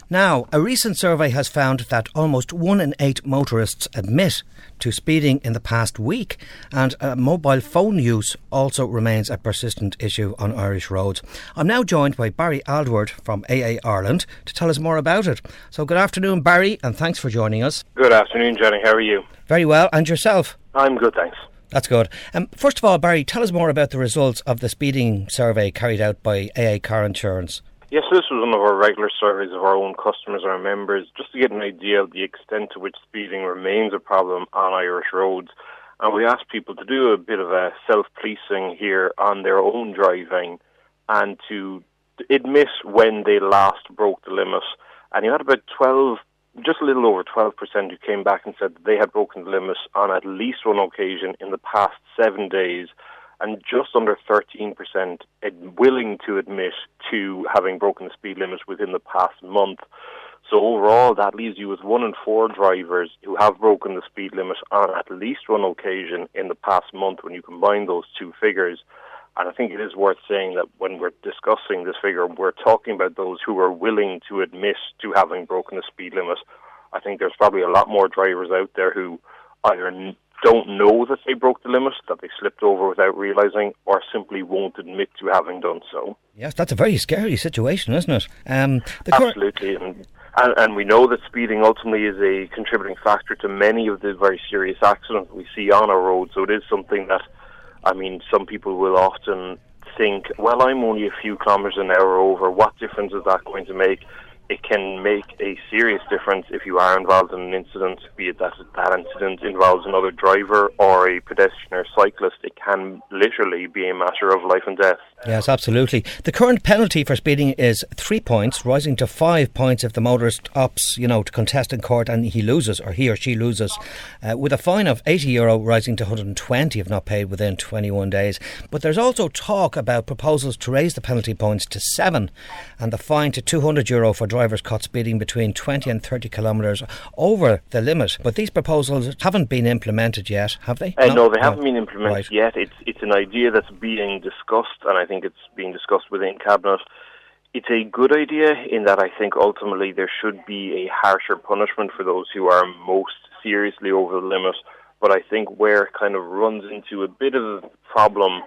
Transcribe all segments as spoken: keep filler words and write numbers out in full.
Now, a recent survey has found that almost one in eight motorists admit to speeding in the past week, and uh, mobile phone use also remains a persistent issue on Irish roads. I'm now joined by Barry Aldward from A A Ireland to tell us more about it. So good afternoon, Barry, and thanks for joining us. Good afternoon, Jenny. How are you? Very well, and yourself? I'm good, thanks. That's good. Um, first of all, Barry, tell us more about the results of the speeding survey carried out by A A Car Insurance. Yes, this was one of our regular surveys of our own customers and our members, just to get an idea of the extent to which speeding remains a problem on Irish roads. And we asked people to do a bit of a self-policing here on their own driving and to admit when they last broke the limit. And you had about twelve, just a little over twelve percent who came back and said that they had broken the limit on at least one occasion in the past seven days. And just under thirteen percent willing to admit to having broken the speed limit within the past month. So overall, that leaves you with one in four drivers who have broken the speed limit on at least one occasion in the past month when you combine those two figures. And I think it is worth saying that when we're discussing this figure, we're talking about those who are willing to admit to having broken the speed limit. I think there's probably a lot more drivers out there who either don't know that they broke the limit, that they slipped over without realising, or simply won't admit to having done so. Yes, that's a very scary situation, isn't it? Um, the Absolutely, cor- and, and, and we know that speeding ultimately is a contributing factor to many of the very serious accidents we see on our roads, so it is something that, I mean, some people will often think, well, I'm only a few kilometres an hour over, what difference is that going to make? It can make a serious difference if you are involved in an incident, be it that that incident involves another driver or a pedestrian or cyclist. It can literally be a matter of life and death. Yes, absolutely. The current penalty for speeding is three points, rising to five points if the motorist opts, you know, to contest in court and he loses, or he or she loses, uh, with a fine of eighty euro rising to one hundred twenty if not paid within twenty-one days. But there's also talk about proposals to raise the penalty points to seven and the fine to two hundred euro for drivers caught speeding between twenty and thirty kilometres over the limit. But these proposals haven't been implemented yet, have they? Uh, no? no, they haven't no. been implemented right. yet. It's it's an idea that's being discussed, and I think it's being discussed within Cabinet. It's a good idea in that I think ultimately there should be a harsher punishment for those who are most seriously over the limit. But I think where it kind of runs into a bit of a problem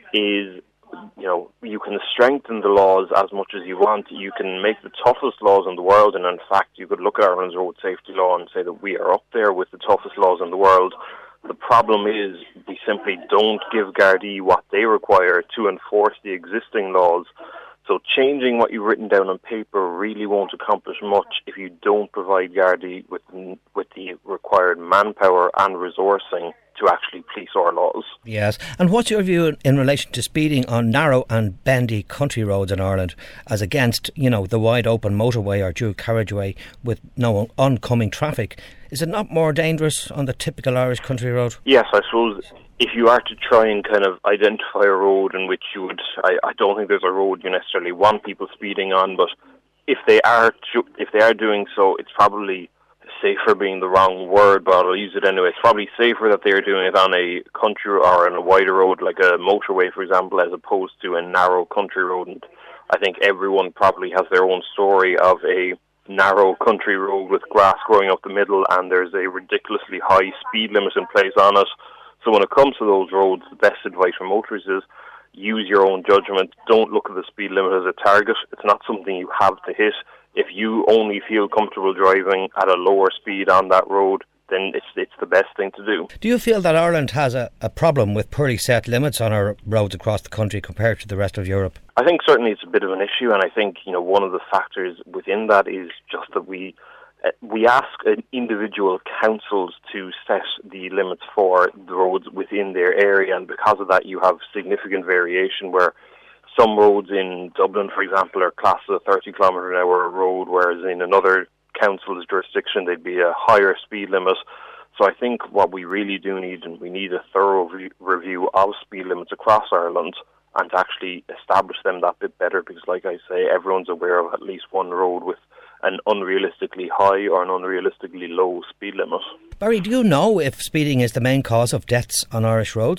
is, you know, you can strengthen the laws as much as you want. You can make the toughest laws in the world, and in fact, you could look at Ireland's road safety law and say that we are up there with the toughest laws in the world. The problem is we simply don't give Gardaí what they require to enforce the existing laws. So changing what you've written down on paper really won't accomplish much if you don't provide Gardaí with with the required manpower and resourcing to actually police our laws. Yes, and what's your view in relation to speeding on narrow and bendy country roads in Ireland as against, you know, the wide open motorway or dual carriageway with no oncoming traffic? Is it not more dangerous on the typical Irish country road? Yes, I suppose if you are to try and kind of identify a road in which you would, I, I don't think there's a road you necessarily want people speeding on, but if they are if they are doing so, it's probably safer being the wrong word, but I'll use it anyway. It's probably safer that they're doing it on a country or on a wider road, like a motorway, for example, as opposed to a narrow country road. And I think everyone probably has their own story of a narrow country road with grass growing up the middle, and there's a ridiculously high speed limit in place on it. So when it comes to those roads, the best advice for motorists is use your own judgment. Don't look at the speed limit as a target. It's not something you have to hit. If you only feel comfortable driving at a lower speed on that road, then it's it's the best thing to do. Do you feel that Ireland has a, a problem with poorly set limits on our roads across the country compared to the rest of Europe? I think certainly it's a bit of an issue, and I think, you know, one of the factors within that is just that we uh, we ask individual councils to set the limits for the roads within their area, and because of that you have significant variation where some roads in Dublin, for example, are classed as a thirty kilometre an hour road, whereas in another council's jurisdiction they'd be a higher speed limit. So I think what we really do need, and we need a thorough re- review of speed limits across Ireland and to actually establish them that bit better, because like I say, everyone's aware of at least one road with an unrealistically high or an unrealistically low speed limit. Barry, do you know if speeding is the main cause of deaths on Irish roads?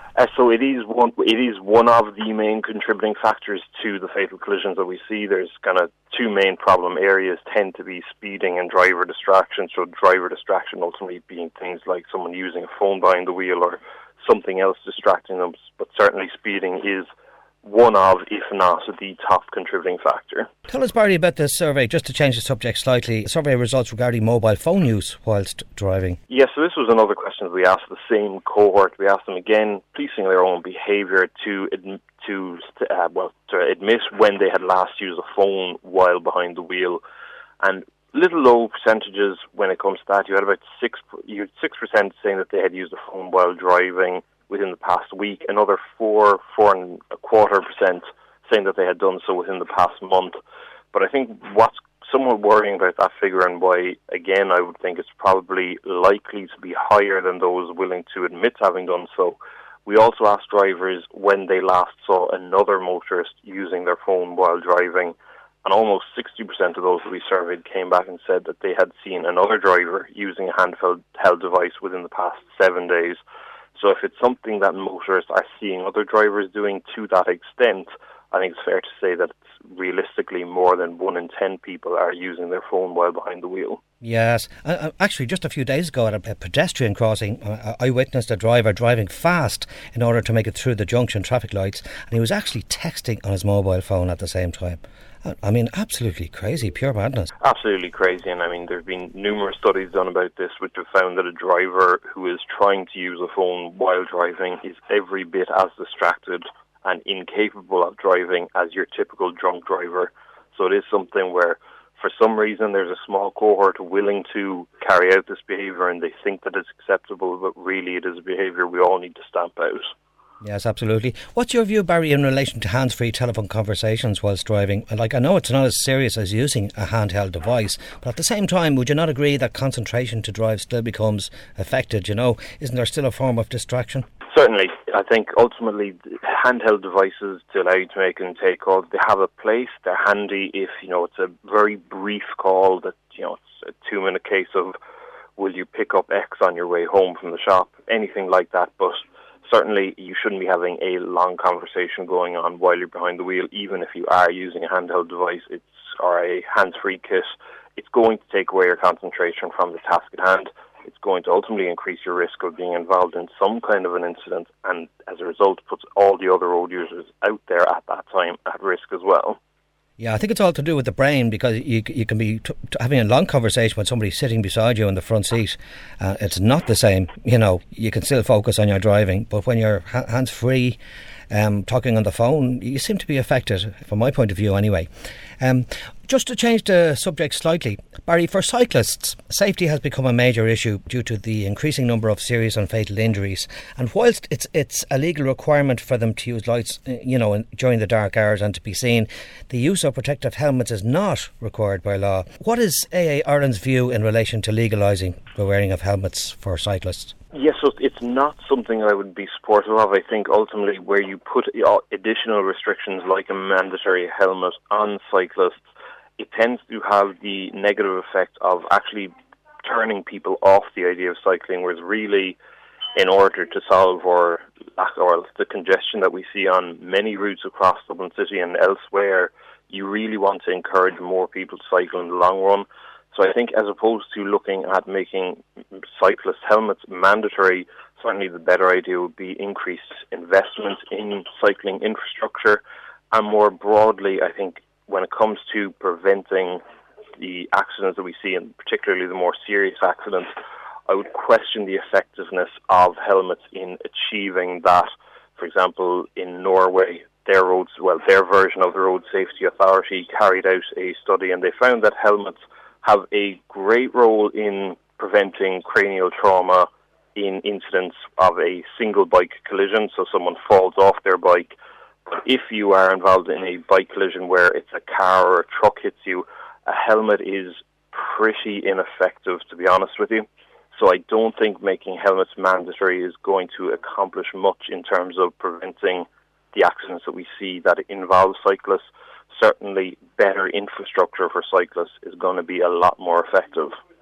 Uh, so it is one. It is one of the main contributing factors to the fatal collisions that we see. There's kind of two main problem areas tend to be speeding and driver distraction. So driver distraction ultimately being things like someone using a phone behind the wheel or something else distracting them. But certainly speeding is one of, if not the top contributing factor. Tell us, Barry, about this survey, just to change the subject slightly. Survey results regarding mobile phone use whilst driving. Yes, so this was another question we asked the same cohort. We asked them again, policing their own behaviour to adm- to uh, well to admit when they had last used a phone while behind the wheel, and little low percentages when it comes to that. You had about six you had six percent saying that they had used a phone while driving within the past week, another four, four and a quarter percent saying that they had done so within the past month. But I think what's somewhat worrying about that figure, and why, again, I would think it's probably likely to be higher than those willing to admit having done so. We also asked drivers when they last saw another motorist using their phone while driving, and almost sixty percent of those that we surveyed came back and said that they had seen another driver using a handheld held device within the past seven days. So if it's something that motorists are seeing other drivers doing to that extent, I think it's fair to say that it's realistically more than one in ten people are using their phone while behind the wheel. Yes. Uh, actually, just a few days ago at a, a pedestrian crossing, uh, I witnessed a driver driving fast in order to make it through the junction traffic lights, and he was actually texting on his mobile phone at the same time. I mean, absolutely crazy, pure madness. Absolutely crazy, and I mean, there have been numerous studies done about this which have found that a driver who is trying to use a phone while driving is every bit as distracted and incapable of driving as your typical drunk driver. So it is something where, for some reason, there's a small cohort willing to carry out this behaviour and they think that it's acceptable, but really it is a behaviour we all need to stamp out. Yes, absolutely. What's your view, Barry, in relation to hands-free telephone conversations whilst driving? Like, I know it's not as serious as using a handheld device, but at the same time, would you not agree that concentration to drive still becomes affected, you know? Isn't there still a form of distraction? Certainly. I think ultimately handheld devices to allow you to make and take calls, they have a place. They're handy if, you know, it's a very brief call that, you know, it's a two-minute case of will you pick up X on your way home from the shop, anything like that. But certainly you shouldn't be having a long conversation going on while you're behind the wheel, even if you are using a handheld device it's or a hands-free kit. It's going to take away your concentration from the task at hand. It's going to ultimately increase your risk of being involved in some kind of an incident, and as a result puts all the other road users out there at that time at risk as well. Yeah, I think it's all to do with the brain, because you you can be t- t- having a long conversation with somebody sitting beside you in the front seat. Uh, it's not the same, you know, you can still focus on your driving, but when you're ha- hands-free, um, talking on the phone, you seem to be affected, from my point of view anyway. Um, just to change the subject slightly, Barry, for cyclists, safety has become a major issue due to the increasing number of serious and fatal injuries. And whilst it's it's a legal requirement for them to use lights, you know, during the dark hours and to be seen, the use of protective helmets is not required by law. What is A A Ireland's view in relation to legalising the wearing of helmets for cyclists? Yes, so it's not something I would be supportive of. I think ultimately where you put additional restrictions like a mandatory helmet on cyclists, it tends to have the negative effect of actually turning people off the idea of cycling, whereas really, in order to solve or or the congestion that we see on many routes across Dublin City and elsewhere, you really want to encourage more people to cycle in the long run. So I think as opposed to looking at making cyclist helmets mandatory, certainly the better idea would be increased investment in cycling infrastructure. And more broadly, I think when it comes to preventing the accidents that we see, and particularly the more serious accidents, I would question the effectiveness of helmets in achieving that. For example, in Norway, their roads, well, their version of the Road Safety Authority carried out a study, and they found that helmets have a great role in preventing cranial trauma in incidents of a single bike collision. So someone falls off their bike. But if you are involved in a bike collision where it's a car or a truck hits you, a helmet is pretty ineffective, to be honest with you. So I don't think making helmets mandatory is going to accomplish much in terms of preventing the accidents that we see that involve cyclists. Certainly better infrastructure for cyclists is going to be a lot more effective.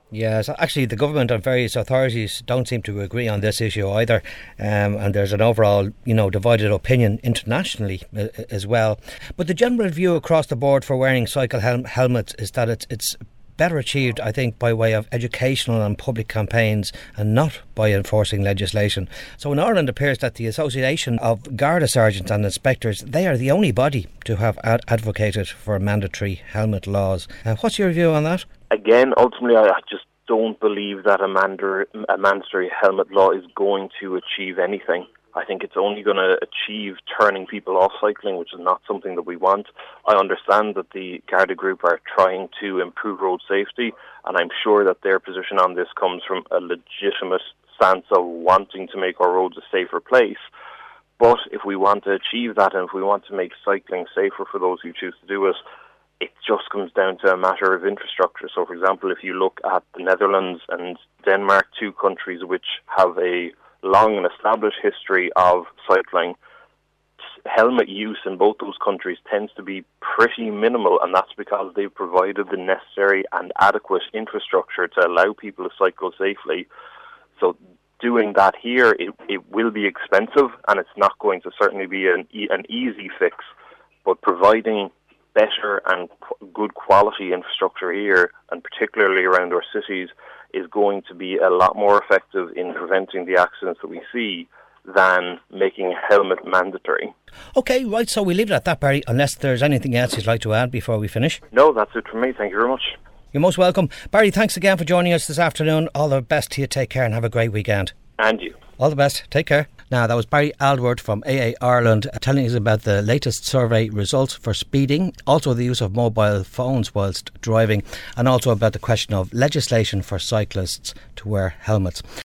Yes, actually the government and various authorities don't seem to agree on this issue either, um, and there's an overall, you know, divided opinion internationally uh, as well. But the general view across the board for wearing cycle hel- helmets is that it's it's better achieved, I think, by way of educational and public campaigns and not by enforcing legislation. So in Ireland, it appears that the Association of Garda Sergeants and Inspectors, they are the only body to have ad- advocated for mandatory helmet laws. Uh, what's your view on that? Again, ultimately, I just don't believe that a, mandar- a mandatory helmet law is going to achieve anything. I think it's only going to achieve turning people off cycling, which is not something that we want. I understand that the Garda Group are trying to improve road safety, and I'm sure that their position on this comes from a legitimate stance of wanting to make our roads a safer place. But if we want to achieve that, and if we want to make cycling safer for those who choose to do it, it just comes down to a matter of infrastructure. So, for example, if you look at the Netherlands and Denmark, two countries which have a long and established history of cycling, helmet use in both those countries tends to be pretty minimal, and that's because they've provided the necessary and adequate infrastructure to allow people to cycle safely. So doing that here, it, it will be expensive, and it's not going to certainly be an, e- an easy fix, but providing better and qu- good quality infrastructure here, and particularly around our cities, is going to be a lot more effective in preventing the accidents that we see than making a helmet mandatory. OK, right, so we leave it at that, Barry, unless there's anything else you'd like to add before we finish. No, that's it from me. Thank you very much. You're most welcome. Barry, thanks again for joining us this afternoon. All the best to you. Take care and have a great weekend. And you. All the best. Take care. Now, that was Barry Aylward from A A Ireland telling us about the latest survey results for speeding, also the use of mobile phones whilst driving, and also about the question of legislation for cyclists to wear helmets.